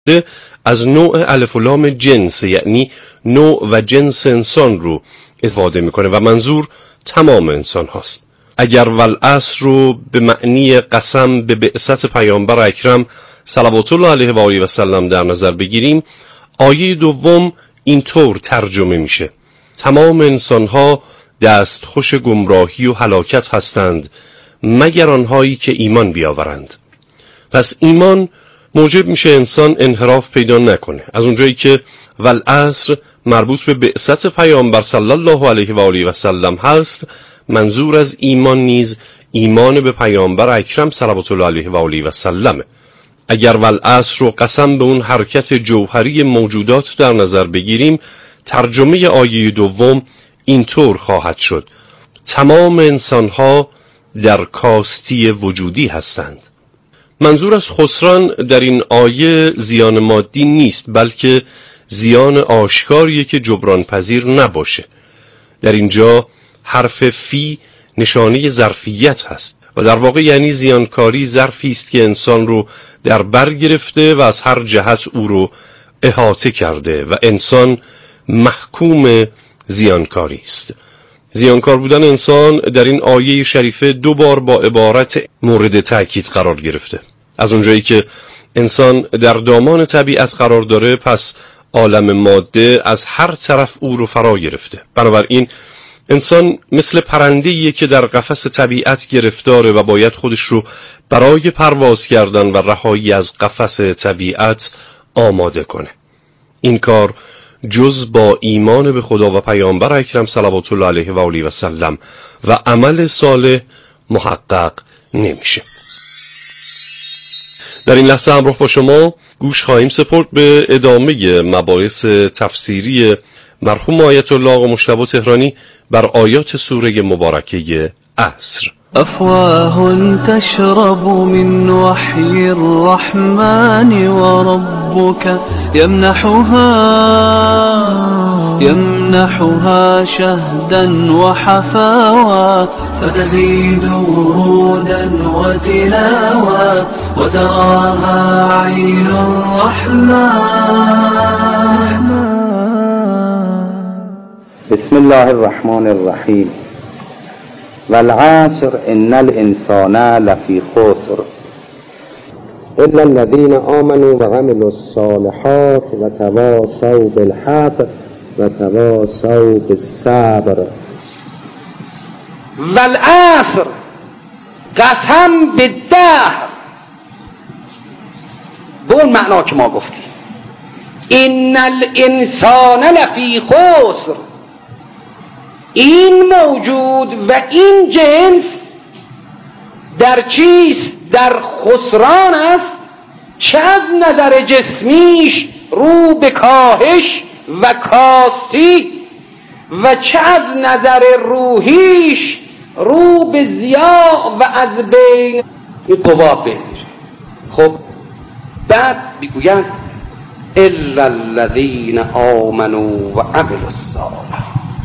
از نوع الف و لام جنس، یعنی نوع و جنس انسان رو استفاده میکنه و منظور تمام انسان هاست. اگر والعصر رو به معنی قسم به بعثت پیامبر اکرم صلوات الله علیه و آله و سلم در نظر بگیریم، آیه دوم اینطور ترجمه میشه: تمام انسان ها دستخوش گمراهی و هلاکت هستند مگر آنهایی که ایمان بیاورند. پس ایمان موجب میشه انسان انحراف پیدا نکنه. از اونجایی که والعصر مربوط به بعثت پیامبر صلی الله علیه و آله و سلم هست، منظور از ایمان نیز ایمان به پیامبر اکرم صلوات الله علیه و آله و سلم. اگر والعصر رو قسم به اون حرکت جوهری موجودات در نظر بگیریم، ترجمه آیه دوم اینطور خواهد شد: تمام انسان‌ها در کاستی وجودی هستند. منظور از خسران در این آیه زیان مادی نیست، بلکه زیان آشکاریه که جبران پذیر نباشه. در اینجا حرف فی نشانه ظرفیت هست و در واقع یعنی زیانکاری ظرفی است که انسان رو در بر گرفته و از هر جهت او رو احاطه کرده و انسان محکوم زیانکاری است. زیانکار بودن انسان در این آیه شریفه دو بار با عبارت مورد تأکید قرار گرفته. از اونجایی که انسان در دامان طبیعت قرار داره، پس عالم ماده از هر طرف او رو فرا گرفته. بنابراین انسان مثل پرنده‌ایه که در قفس طبیعت گرفتاره و باید خودش رو برای پرواز کردن و رهایی از قفس طبیعت آماده کنه. این کار جز با ایمان به خدا و پیامبر اکرم صلوات الله علیه و آله و سلم و عمل صالح محقق نمیشه. در این لحظه همراه با شما گوش خواهیم سپرد به ادامه مباحث تفسیری مرحوم آیت الله آقا مجتبی تهرانی بر آیات سوره مبارکه عصر. أفواه تشرب من وحي الرحمن وربك يمنحها شهدا وحفاوة فتزيد ورودا وتلاوة وتراها عين الرحمن. بسم الله الرحمن الرحیم. والعصر ان الانسان لفی خسر الا الذين آمنوا وعملوا الصالحات وتواصوا بالحق وتواصوا بالصبر. والعصر، قسم به دهر، به اون معنا که ما گفتیم. ان الانسان لفی خسر، این موجود و این جنس در چیست؟ در خسران است، چه از نظر جسمیش رو به کاهش و کاستی و چه از نظر روحیش رو به ضیاع و از بین قوا بمیره. خب بعد میگویند الا الذین آمنوا و عملوا الصالحات،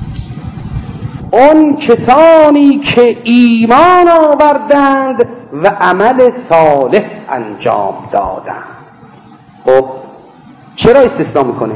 اون کسانی که ایمان آوردند و عمل صالح انجام دادند. خب چرا استثناء میکنه؟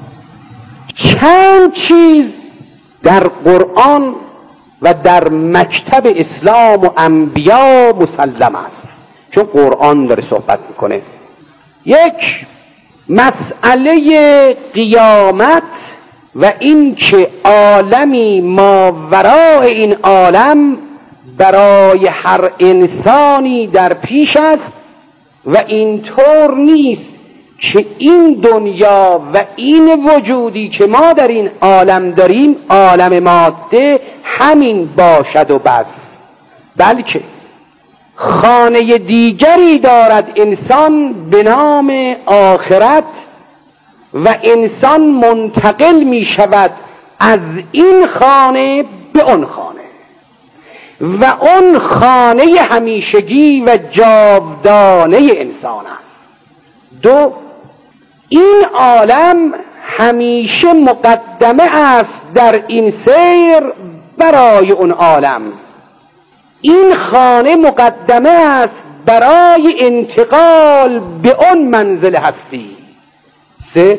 چند چیز در قرآن و در مکتب اسلام و انبیا مسلم است، چون قرآن داره صحبت میکنه. یک، مسئله قیامت و این که عالمی ماوراء این عالم برای هر انسانی در پیش است و اینطور نیست که این دنیا و این وجودی که ما در این عالم داریم، عالم ماده، همین باشد و بس، بلکه خانه دیگری دارد انسان به نام آخرت و انسان منتقل می شود از این خانه به اون خانه و اون خانه همیشگی و جاودانه انسان است. دو، این عالم همیشه مقدمه است در این سیر برای اون عالم. این خانه مقدمه است برای انتقال به اون منزل هستی. 3.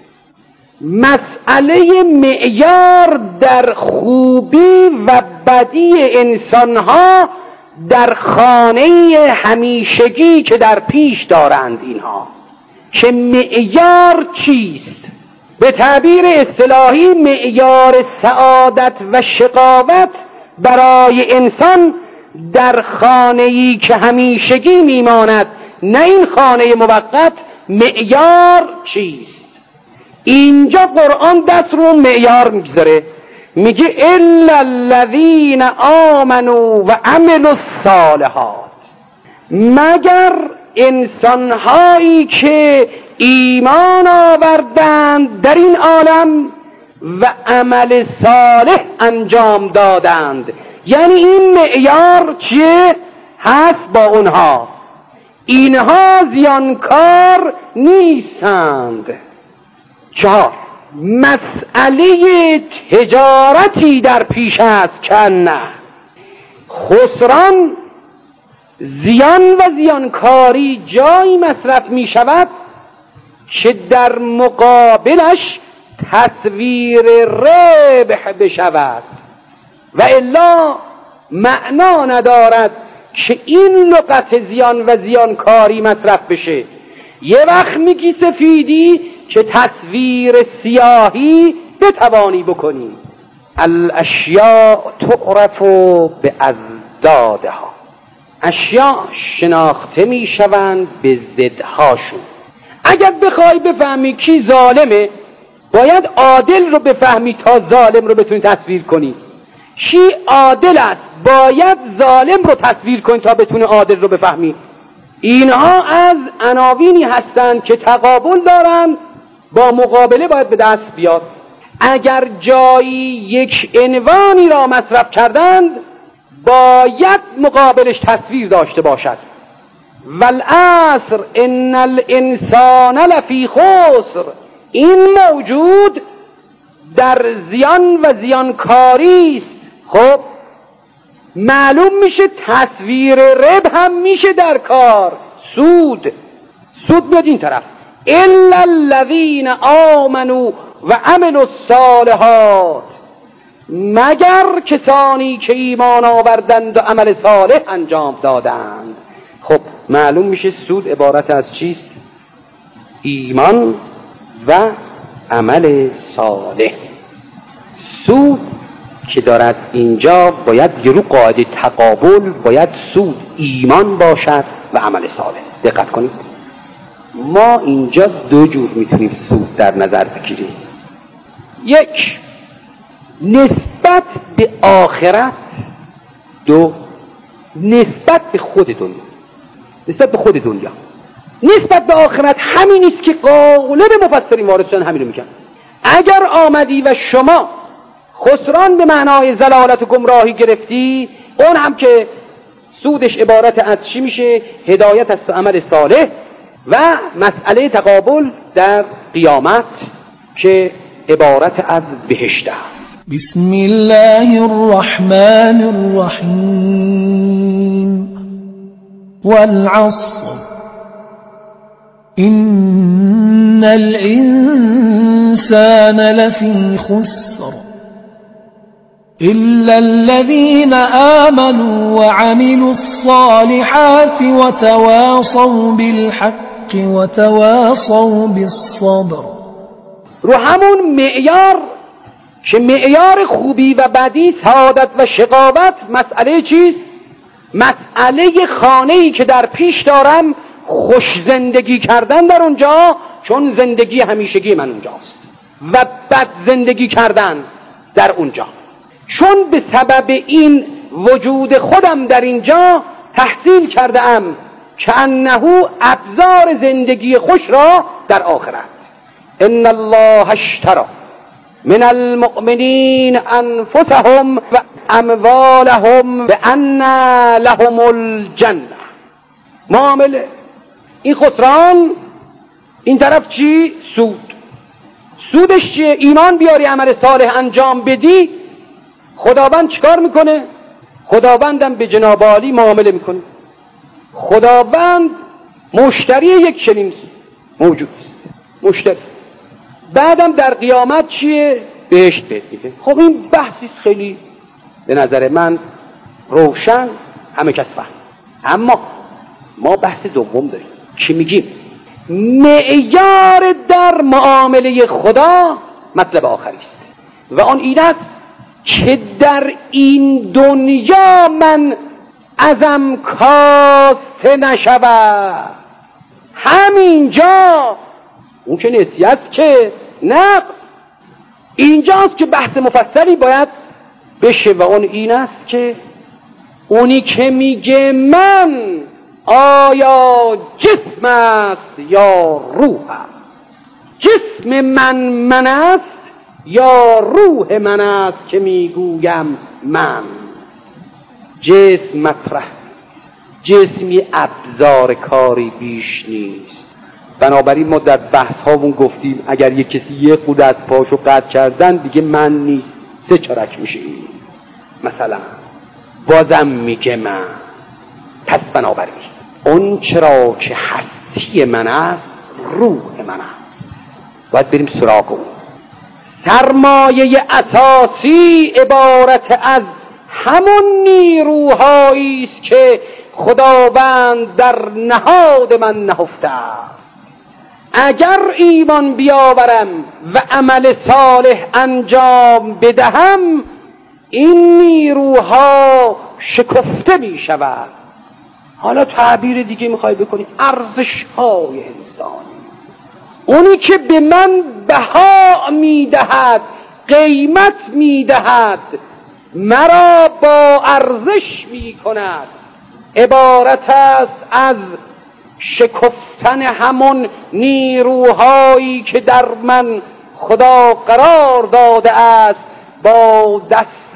مسئله معیار در خوبی و بدی انسانها در خانه همیشگی که در پیش دارند اینها، که معیار چیست؟ به تعبیر اصطلاحی معیار سعادت و شقاوت برای انسان در خانه‌ای که همیشگی میماند، نه این خانه موقت، معیار چیست؟ اینجا قرآن دست رو معیار میگذاره، میگه الا الذین آمنوا و عملوا الصالحات، مگر انسانهایی که ایمان آوردند در این عالم و عمل صالح انجام دادند. یعنی این معیار چیه؟ هست با اونها، اینها زیانکار نیستند. 4. مسئله تجارتی در پیش است که نه خسران، زیان و زیانکاری جایی مصرف می شود که در مقابلش تصویر ربح بشود، و الا معنا ندارد که این لغت زیان و زیانکاری مصرف بشه. یه وقت میگی سفیدی که تصویر سیاهی بتوانی بکنی. الاشیاء تعرف بازدادها، اشیاء شناخته میشوند به ضدهاشون. اگر بخوای بفهمی کی ظالمه، باید عادل رو بفهمی تا ظالم رو بتونی تصویر کنی. کی عادل است، باید ظالم رو تصویر کنی تا بتونی عادل رو بفهمی. اینها از عناوینی هستند که تقابل دارند، با مقابله باید به دست بیاد. اگر جایی یک عنوانی را مصرف کردند، باید مقابلش تصویر داشته باشد. والعصر ان الانسان لفی خسر، این موجود در زیان و زیانکاری است. خب معلوم میشه تصویر ربح هم میشه در کار، سود بیاد این طرف. الا الذین آمنوا و عملوا الصالحات، مگر کسانی که ایمان آوردند و عمل صالح انجام دادند. خب معلوم میشه سود عبارت از چیست؟ ایمان و عمل صالح. سود که دارد اینجا باید رو قاعده تقابل، باید سود ایمان باشد و عمل صالح. دقت کنید، ما اینجا دو جور میتونیم سود در نظر بگیریم. یک، نسبت به آخرت. دو، نسبت به خود دنیا. نسبت به خود دنیا، نسبت به آخرت همین است که غالب مفسرین وارد شدن همین رو میگن. اگر آمدی و شما خسران به معنای ضلالت و گمراهی گرفتی، اون هم که سودش عبارت از چی میشه؟ هدایت است و عمل صالح و مسئله تقابل در قیامت که عبارت از بهشت است. بسم الله الرحمن الرحیم والعصر إن الإنسان لفي خسر إلا الذين آمنوا وعملوا الصالحات وتواصوا بالحق وتواصوا بالصبر. رو همون معیار که معیار خوبی و بدی، سعادت و شقاوت، مسئله چیست؟ مسئله خانه‌ای که در پیش دارم، خوش زندگی کردن در اونجا، چون زندگی همیشگی من اونجاست، و بد زندگی کردن در اونجا، چون به سبب این وجود خودم در اینجا تحصیل کرده ام که انه ابزار زندگی خوش را در آخرت. ان الله اشتری من المؤمنین انفسهم و اموالهم بان لهم الجنه. معامله این خسران، این طرف چی؟ سود. سودش چیه؟ ایمان بیاری، عمل صالح انجام بدی، خداوند چیکار میکنه؟ خداوندم به جناب عالی معامله میکنه. خداوند مشتری یک چنین موجود است. مشتری. بعدم در قیامت چیه؟ بهشت بهت میده. خب این بحثی خیلی به نظر من روشن، همه کس فهم. اما ما بحث دوم داریم که میگیم معیار در معامله خدا مطلب آخری است و آن این است که در این دنیا من ازم کاسته نشود. همینجا اون که نسیه است که نه، اینجاست که بحث مفصلی باید بشه و اون این است که اونی که میگه من آیا جسم است یا روح است؟ جسم من است یا روح من است که میگویم من؟ جسم مطرح نیست، جسمی ابزار کاری بیش نیست. بنابراین ما در بحث هامون گفتیم اگر یک کسی یک خود از پاشو قطع کردن دیگه من نیست، 3 چارک میشه. مثلا بازم میگه من. پس بنابراین اون چرا که هستی من است روح من است، باید بریم سراغ اون. سرمایه اساسی عبارت از همون نیروهایی است که خداوند در نهاد من نهفته است. اگر ایمان بیاورم و عمل صالح انجام بدهم این نیروها شکفته می شود. حالا تعبیر دیگه میخوای بکنی ارزش های انسانی. اونی که به من بها میدهد، قیمت میدهد، مرا با ارزش میکند، عبارت است از شکفتن همون نیروهایی که در من خدا قرار داده است با دست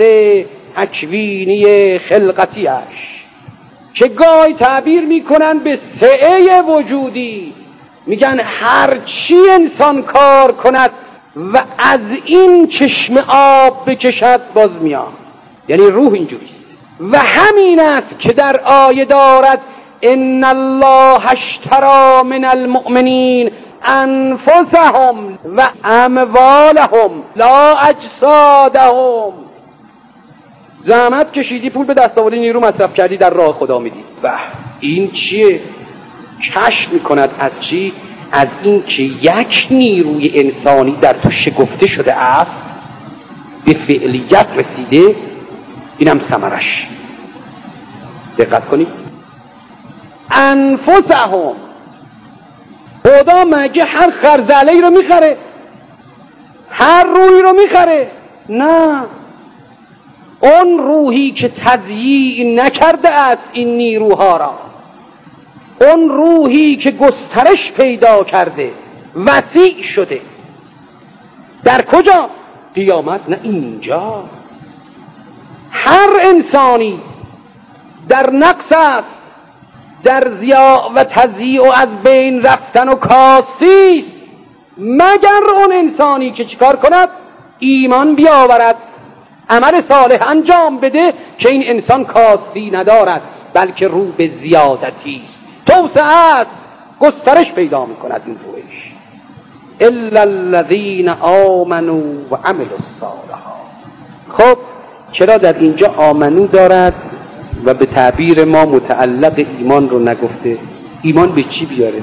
تکوینی خلقتیش، که گاهی تعبیر میکنن به سعه وجودی. میگن هر چی انسان کار کند و از این چشم آب بکشد باز میاد، یعنی روح اینجوریست. و همین است که در آیه دارد ان الله اشتری من المؤمنین انفسهم و اموالهم لا اجسادهم. زحمت کشیدی، پول به دست آوردی، نیرو مصرف کردی، در راه خدا میدی. و این چیه؟ کشف میکند از چی؟ از این که یک نیروی انسانی در تو شکفته شده است، به فعلیت رسیده. اینم ثمرش. دقت کنید، انفسهم. خدا مگه هر خرزله‌ای رو میخره؟ هر روحی رو میخره؟ نه، اون روحی که تضییع نکرده است این نیروها را، اون روحی که گسترش پیدا کرده، وسیع شده، در کجا؟ قیامت؟ نه، اینجا. هر انسانی در نقص است، در ضیاع و تضییع و از بین رفتن و کاستی است، مگر اون انسانی که چیکار کند؟ ایمان بیاورد، عمل صالح انجام بده که این انسان کاستی ندارد بلکه رو به زیادتی است، توسعه است، گسترش پیدا میکند این روش. الا الذین آمنوا و عملوا الصالحات. خب چرا در اینجا آمنو دارد و به تعبیر ما متعلق ایمان رو نگفته؟ ایمان به چی بیاره؟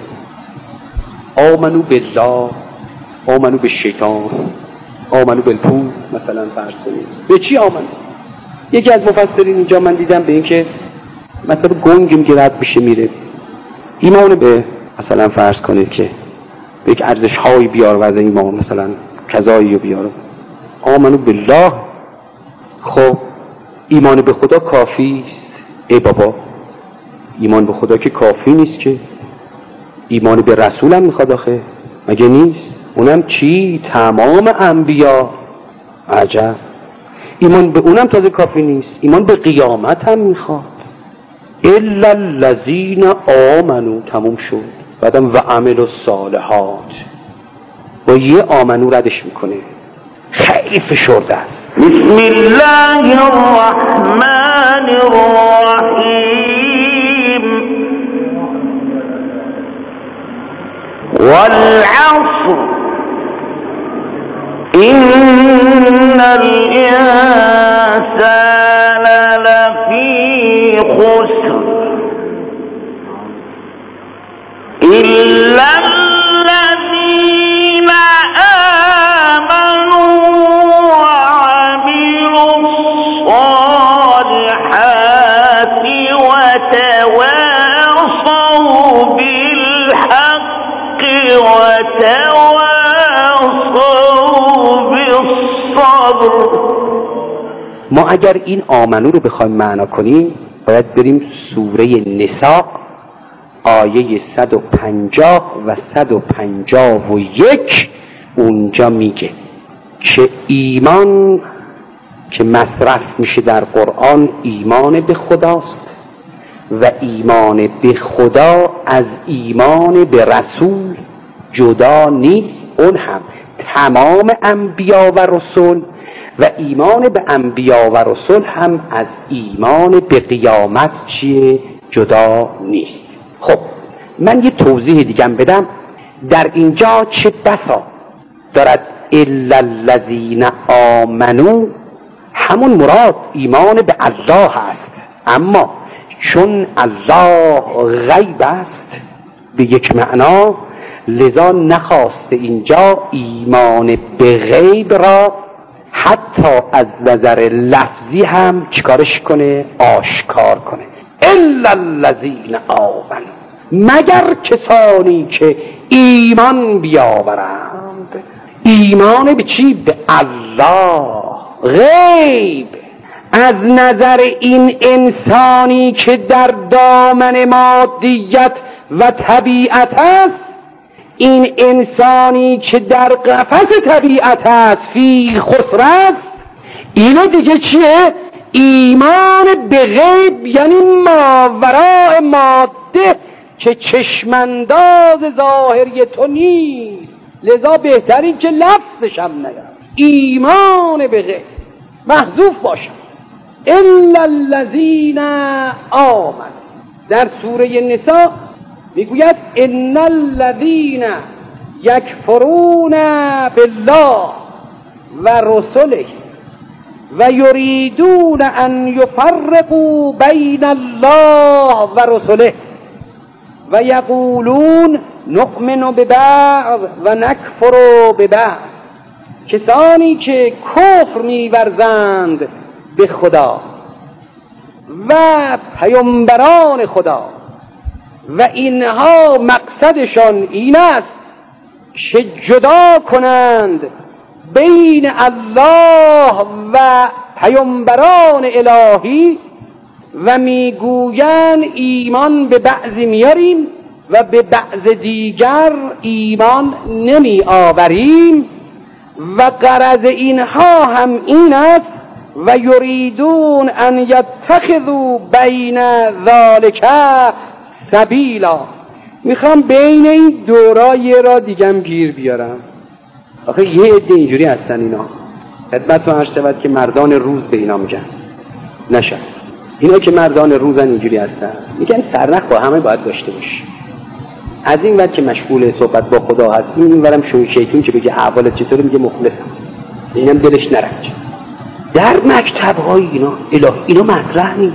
آمنو بالله، آمنو به شیطان، آمنو بالپول مثلا فرض کنید. به چی آمنو؟ یکی از مفسرین اینجا من دیدم به این که مثلا گنگ میگه رد بشه میره. ایمان به مثلا فرض کنید که به یک ارزش هایی بیار و از ایمان مثلا کذایی رو بیار. آمنو بالله. خب ایمان به خدا کافی است؟ ای بابا، ایمان به خدا که کافی نیست، که ایمان به رسول هم میخواد آخه، مگه نیست؟ اونم چی؟ تمام انبیا. عجب، ایمان به اونم تازه کافی نیست، ایمان به قیامت هم میخواد. الا الذین آمنوا، تموم شد. بعدم و عملوا الصالحات، با یه آمنو ردش میکنه، خیلی فشرده است. بسم الله الرحمن الرحیم والعصر إن الإنسان لفي خسر إلا الذين آمنوا وعملوا الصالحات وتواصوا بالحق وتواصوا بالصبر. ما اگر این آمنو رو بخوایم معنا کنیم باید بریم سوره نساء آیه 150 و 151. اونجا میگه که ایمان که مصرف میشه در قرآن ایمان به خداست و ایمان به خدا از ایمان به رسول جدا نیست. اون هم تمام انبیا و رسول و ایمان به انبیا و رسول هم از ایمان به قیامت چیه؟ جدا نیست. خب من یه توضیح دیگم بدم. در اینجا چه بسا دارد الا الذین آمنو، همون مراد ایمان به الله هست، اما چون الله غیب است به یک معنا، لذا نخواسته اینجا ایمان به غیب را حتی از نظر لفظی هم چیکارش کنه؟ آشکار کنه. الا الذین آمنو، مگر کسانی که ایمان بیاورند. ایمان به چی؟ به الله غیب. از نظر این انسانی که در دامن مادیت و طبیعت است، این انسانی که در قفس طبیعت است فی خسر است، اینو دیگه چیه؟ ایمان به غیب، یعنی ماوراء ماده که چشمانداز ظاهری تو نیست. لذا بهترین که لفظش هم نیاد، ایمان به غیب محذوف باشه. الا الذین آمنوا. در سوره نساء میگوید ان الذین یکفرون بالله و رسله و یریدون ان یفرقوا بین الله و رسله و یقولون نؤمن ببعض و نکفر ببعض. کسانی که کفر می‌ورزند به خدا و پیامبران خدا و اینها مقصدشان این است که جدا کنند بین الله و پیامبران الهی و میگویند ایمان به بعضی میاریم و به بعض دیگر ایمان نمی آوریم و غرض اینها هم این است و یریدون ان یتخذوا بین ذالک سبیلا. میخوام بین این دورا یه را دیگم گیر بیارم. آخه یه عده اینجوری هستن اینا، خدمتتون عرض شود که مردان روز به اینا میگن نشد. اینا که مردان روزن اینجوری هستن، میگن سرنخ با همه باید داشته باشی. از این وقت که مشغول صحبت با خدا هستیم، این ورم شوی شیطون که بگه احوالت چطوره میگه مخلصم، اینم دلش نرفت. در مکتب‌های اینا الهی اینا مطرح نیست.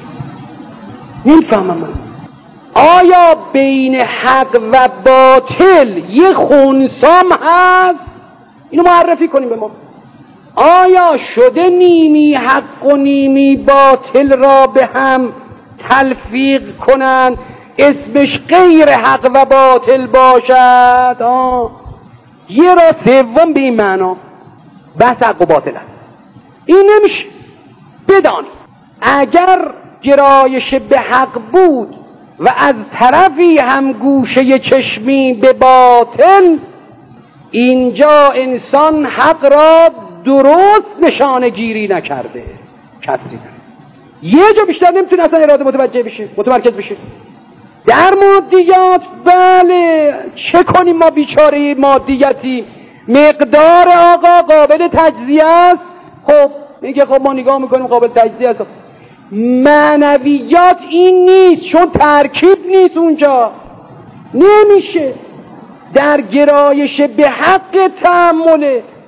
نمیفهمم من آیا بین حق و باطل یه خونسام هست؟ اینو معرفی کنیم به ما. آیا شده نیمی حق و نیمی باطل را به هم تلفیق کنن اسمش غیر حق و باطل باشد؟ یه را سوم به این معنا بحث حق و باطل است. این نمیشه. بدان اگر گرایش به حق بود و از طرفی هم گوشه چشمی به باطل، اینجا انسان حق را درست نشانه گیری نکرده. کسی یه جا بیشتر نمیتونه اصلا اراده متمرکز بشه. در مادیات بله، چه کنیم ما بیچاره مادیتی؟ مقدار آقا قابل تجزیه است. خب میگه خب ما نگاه میکنیم قابل تجزیه است. معنویات این نیست، چون ترکیب نیست اونجا، نمیشه. در گرایش به حق تأمله.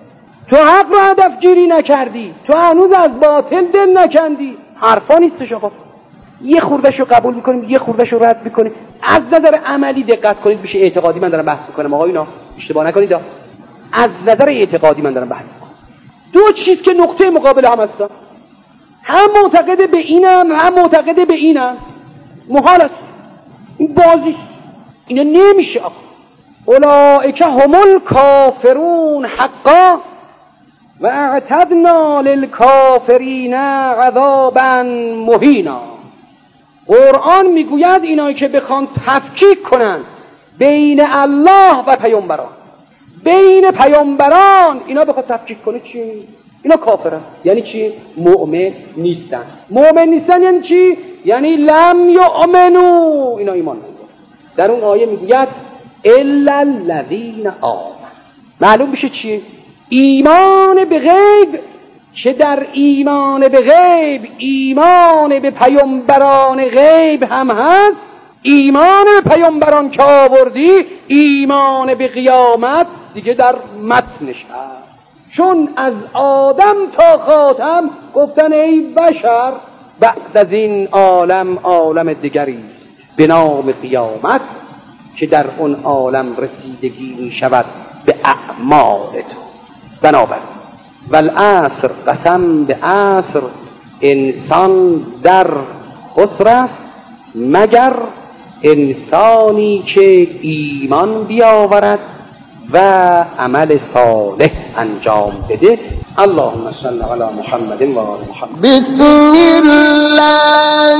تو حق رو هدف گیری نکردی، تو هنوز از باطل دل نکندی. حرفا نیستش آقا. یه خوردهشو قبول میکنیم، یه خوردهشو رد میکنیم. از نظر عملی دقت کنید، بشه اعتقادی من دارم بحث میکنم آقا، اینا اشتباه نکنید. از نظر اعتقادی من دارم بحث میکنم. دو چیز که نقطه مقابل هم هستن، هم معتقد به اینم هم معتقد به اینم، محال است. این بازی اینا نمیشه آقا. اولئک هم الکافرون حقا و اعتدنا للکافرین عذابا مهینا. قرآن میگوید اینایی که بخوان تفکیک کنن بین الله و پیامبران، بین پیامبران اینا بخواد تفکیک کنه چی؟ اینا کافرن. یعنی چی؟ مؤمن نیستن. مؤمن نیستن یعنی چی؟ یعنی لم یؤمنو، اینا ایمان ندارن. در اون آیه میگوید الا الذین آمنوا. معلوم میشه چی؟ ایمان به غیب، که در ایمان به غیب ایمان به پیامبران غیب هم هست. ایمان به پیامبران که آوردی، ایمان به قیامت دیگه در متنش هست. چون از آدم تا خاتم گفتن ای بشر، بعد از این عالم عالم دیگری است به نام قیامت، که در اون عالم رسیدگی می شود به اعمال تو. بنابراین والعصر، قسم به عصر، انسان در خسر است مگر انسانی که ایمان بیاورد و عمل صالح انجام بده. اللهم صل علی محمد و آل محمد. بسم الله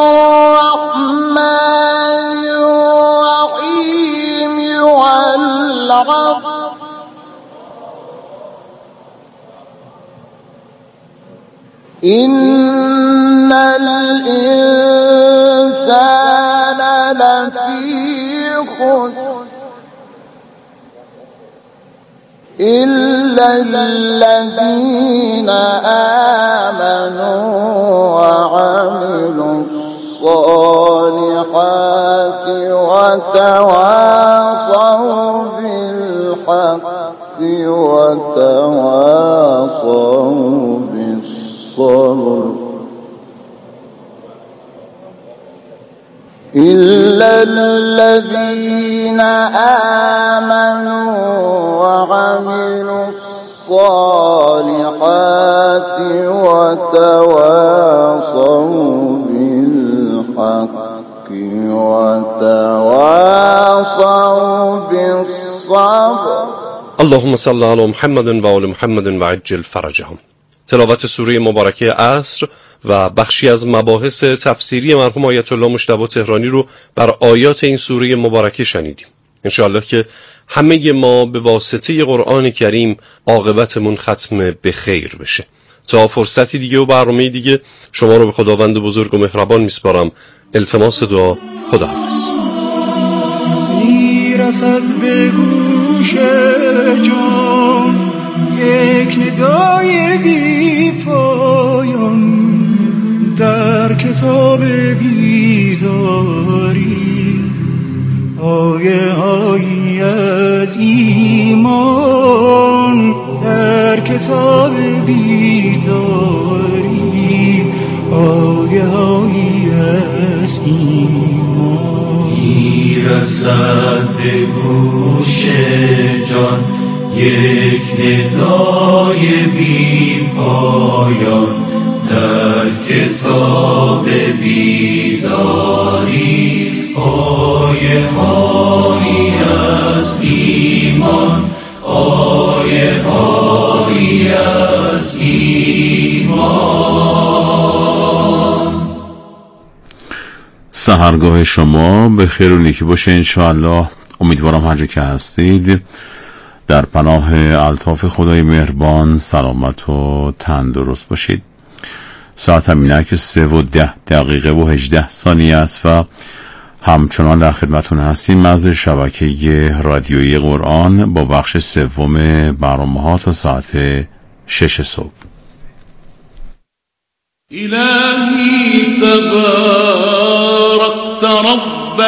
الرحمن الرحیم. والعصر إن الإنسان لفي خسر إلا الذين آمنوا وعملوا الصالحات وتواصوا بالحق وتواصوا بالصبر إلا الذين آمنوا وعملوا الصالحات وتواصوا بالحق وتواصوا بالصبر. اللهم صل علی محمد و آل محمد و عجل فرجهم. تلاوت سوره مبارکه عصر و بخشی از مباحث تفسیری مرحوم آیت الله مجتبی تهرانی رو بر آیات این سوره مبارکه شنیدیم. انشاءالله که همه ما به واسطه قرآن کریم عاقبتمون ختم به خیر بشه. تا فرصتی دیگه و برنامه دیگه شما رو به خداوند بزرگ و مهربان میسپارم. التماس دعا. خداحافظ. میرسد به گوش جان یک ندای بی پایان در کتاب بیداری، آیه هایی از ایمان در کتاب بیداری، آیه هایی از ایمان. میرسد به گوش جان یک ندای بی پایان در کتاب بیداری، آیه هایی از ایمان، آیه هایی از ایمان. سحرگاه شما به خیر و نیکی باشه انشاءالله. امیدوارم هر جا که هستید در پناه الطاف خدای مهربان سلامت و تندرست باشید. ساعت همینه 3:10 است و همچنان در خدمتون هستیم از شبکه رادیویی قرآن با بخش سوم برنامه‌ها تا ساعت 6 صبح. إلهي تباركت رب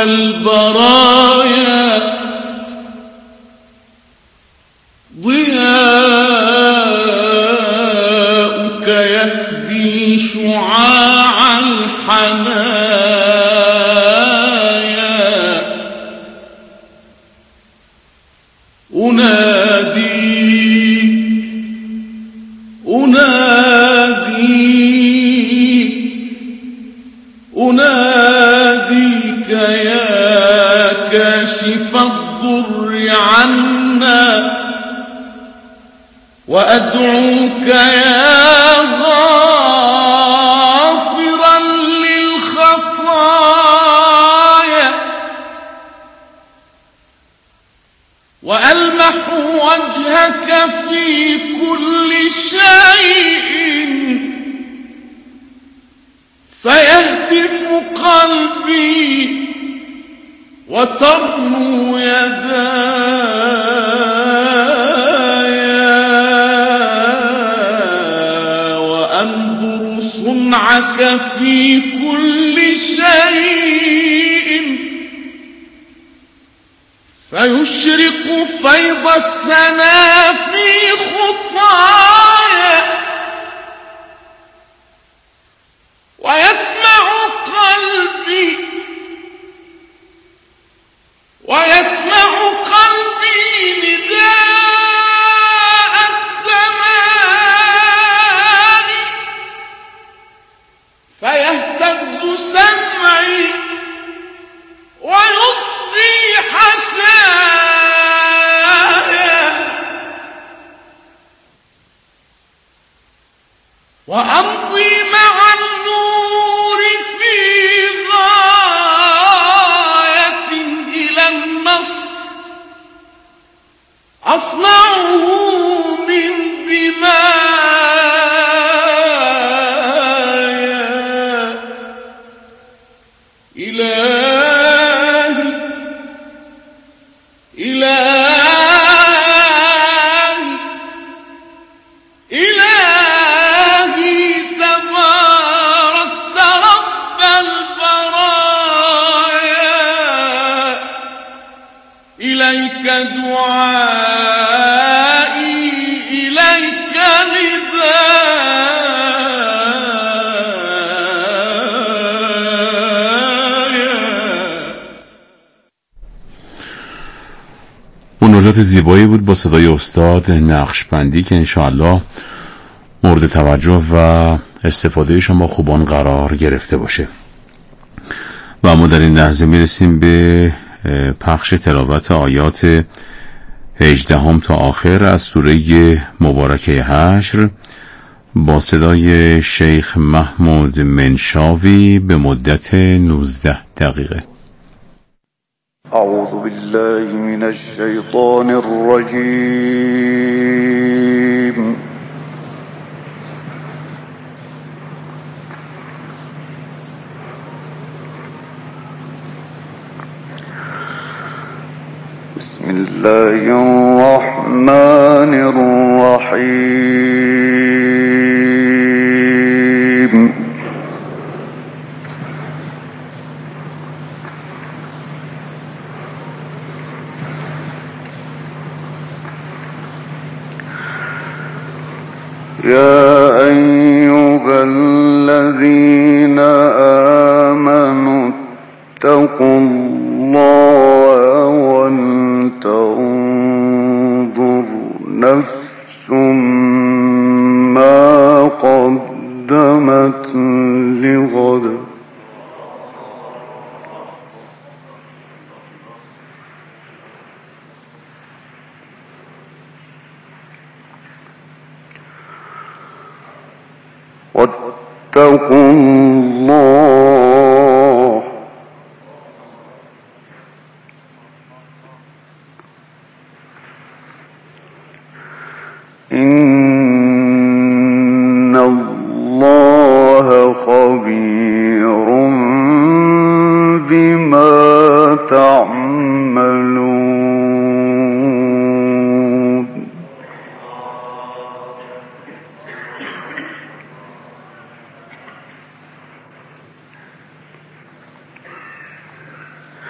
البرايا ضياء أناديك يا كاشف الضر عنا، وأدعوك يا غافرا للخطايا، وألمح وجهك في كل شيء، فيهتف قلبي وترنو يداي، وأنظر صنعك في كل شيء، فيشرق فيض السنا في خطايا، ويسمع قلبي نداء السماء، فيهتز سمعي ويصغي حشايا، وأمضي مع النور في غاية إلى النصر، أصنعه من دمايا. إلهي تباركت رب البرايا، إليك دعائي، إليك ندايا. اون نوجات زیبایی بود با صدای استاد نقشبندی که انشاءالله مورد توجه و استفاده شما خوبان قرار گرفته باشه. و اما در این لحظه میرسیم به پخش تلاوت آیات 18 تا آخر از سوره مبارکه حشر با صدای شیخ محمود منشاوی به مدت 19 دقیقه. أعوذ بالله من الشيطان الرجيم. بسم الله الرحمن الرحيم. يا أيها الذين آمنوا اتقوا الله ولتنظر نفس ما قدمت لغد. واتقوا الله إن الله خبير بما تعملون.